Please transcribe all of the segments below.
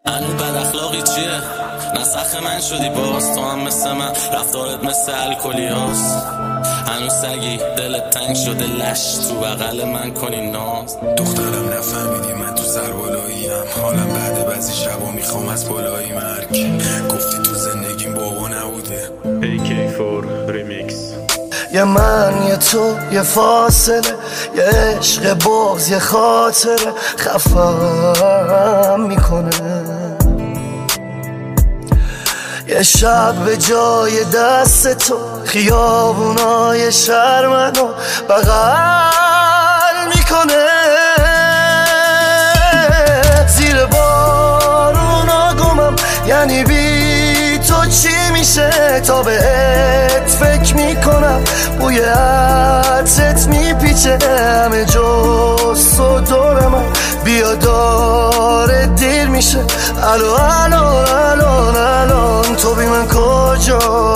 هنو بد اخلاقی چیه؟ نسخ من شدی باز، تو هم مثل من رفتارت مثل الکلیاست. هنو سگی دلت تنگ شده لش تو بغل من کنی ناز. دخترم نفهمیدی من تو سربالاییم، حالم بعد بعضی شبا میخوام از بالایی مرگ. گفتی تو زندگیم بابا نبوده. AK4 ریمیکس. یه من یه تو یه فاصله، یه عشق بغض یه خاطره خفم میکنه. یه شب به جای دست تو خیابونای شهر منو بغل میکنه. زیر بارونا گمم، یعنی بی تو چی میشه؟ تا بهت فکر میکنم، بوی عطرت میپیچه همه جز تو دور من. بیا داره دیر میشه، الان تو بی من کجایی؟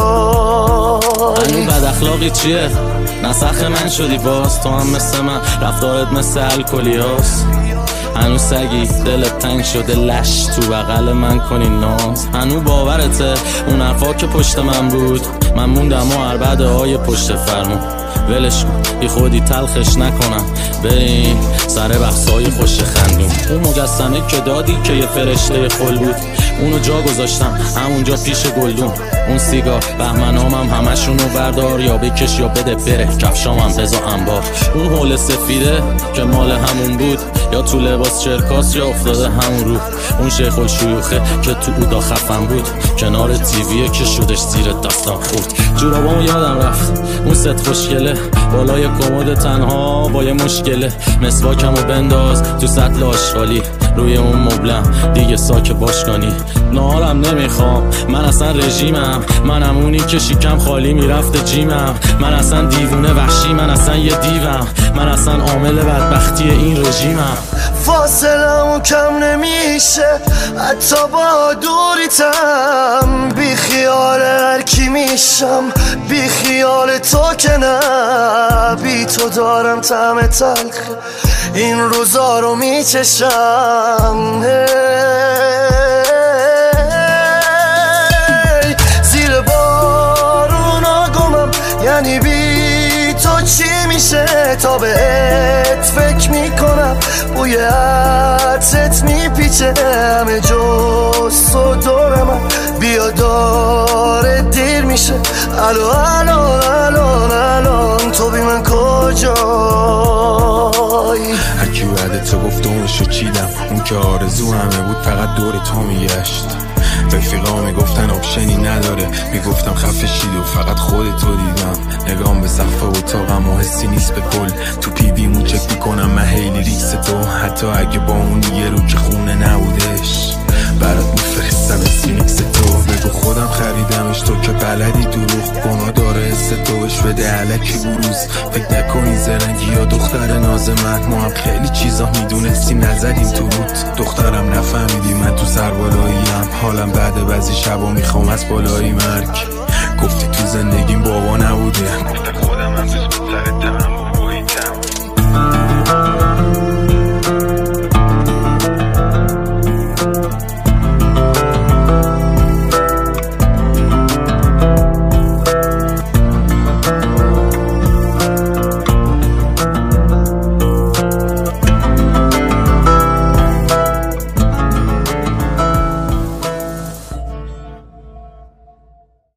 هنو بد اخلاقی چیه؟ نسخ من شدی باز، تو هم مثل من رفتارت مثل الکلیاست. هنو سگی دلت تنگ شده لش تو بغل من کنی ناز. هنو باورته اون حرفا که پشت من بود، من موندم و عربده های پشت فرمون. ولش کن بی خودی تلخش نکنم، بریم سر بحثای خوش خندون. اون مجسمه که دادی که یه فرشته خل بود، اونو جا گذاشتم همونجا پیش گلدون. اون سیگار بهمنامم همشونو بردار، یا بکش یا بده بره، کفشامم بزا انبار. اون حول سفیده که مال همون بود، یا تو لباس چرکاس یا افتاده همون رو. اون شیخ الشیوخه که تو اودا خفن بود، کنار تیویه که شدش زیر دستم خورد. جورابامو یادم رفت اون ست خوشگله، بالای کمد تنها با یه مشکله. مسواکمو بنداز تو سطل آشغالی، روی اون مبلم دیگه ساک باشگانی. نهارم نمیخوام، من اصلا رژیمم، منم اونی که شیکم خالی میرفته جیمم. من اصلا دیوونه وحشی، من اصلا یه دیوم، من اصلا عامل بدبختی این رژیمم. فاصلمو کم نمیشه حتی با دوریتم، بی خیال هر کی میشم، بی خیال تو که نه. بی تو دارم طعم تلخ این روزا رو میچشم. زیر بارونا گمم، یعنی بی تو چی میشه؟ تا بهت فکر میکنم، بوی عطرت میپیچه همه جز تو دور من. بیا داره دیر میشه، الان تو بی من کجایی؟ هرکی بعد تو گفت اونشو چیدم، اون که آرزو همه بود فقط دور تو میگشت. رفیقا میگفتن آپشنی نداره، میگفتم خفه شید و فقط خودتو دیدم. نگام به سقف اتاقم و حسی نیست به کل، تو پی بیمو چک میکنم من هیلی ریکس تو. حتی اگه با اون یه رو که خونه نبودش، برات میفرستم اسفینکس تو. بگو خودم خریدمش، تو که بلدی دروغ گناه داره حس توش بده علکی بروز. فکر نکنی زرنگی یا دختر نازمت، ما هم خیلی چیزا میدونستیم نزدیم تو رود. دخترم نفهمیدی من تو سربالاییم، حالم بعد بعضی شبا میخوام از بالایی مرگ. گفتی تو زندگیم بابا نبوده، گفتم خودم هم دوست بود سر دمم باباییتم.